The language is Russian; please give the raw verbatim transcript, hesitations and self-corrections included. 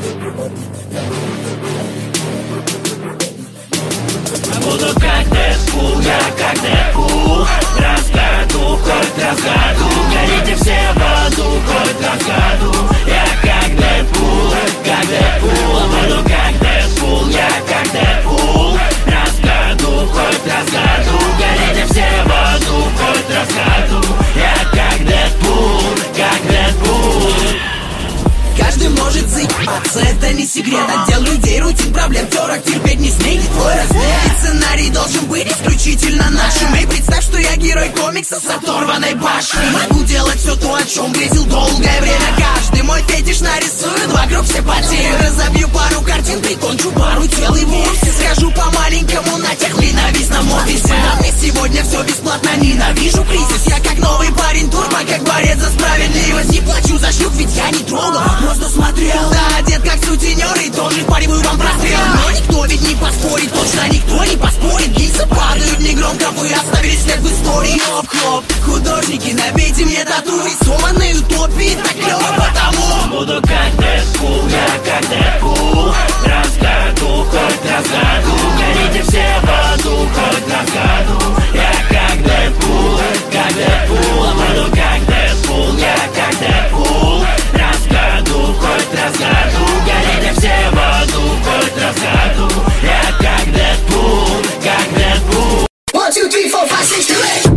Буду как Дэдпул, я как Дэдпул. Разгаду, хоть разгаду. Горите все в аду, хоть разгаду. Я как Дэдпул, как Дэдпул. Буду как Дэдпул, я как Дэдпул. Разгаду, хоть разгаду. Горите все в аду, хоть разгаду. Я как Дэдпул, как Дэдпул. Каждый может заебаться, это не секрет. Отдел людей, рутин, проблем, терок, терпеть не смей. Твой размер и сценарий должен быть исключительно нашим. И представь, что я герой комикса с оторванной башней. Могу делать все то, о чем грезил долгое время. Каждый мой фетиш нарисует вокруг все потери. Разобью пару картин, прикончу пару тел и вовсе схожу по-маленькому на тех ненавистном офисе. А мне сегодня все бесплатно, ненавижу кризис. Я как новый парень турбо, как борец за справедливость. Не плачу за шлюх, ведь я не трогал, просто смотрел. Да, одет как сутенер и тоже впариваю вам прострел. Но никто ведь не поспорит, точно никто не поспорит. Гильзы падают негромко, вы оставили след в истории. Хлоп-хлоп, художники, набейте мне тату. Рисованные утопии, так клево потому. Буду как Дэдпул, я как Дэдпул. Разгаду, хоть разгаду. Горите все в аду, хоть разгаду. Я как Дэдпул, как Дэдпул. Буду как Дэдпул, я как Дэдпул. Разгаду, хоть разгаду. Горите все в аду, хоть разгаду. Я как Дэдпул, как Дэдпул. One, two, three, four, five, six, seven, eight.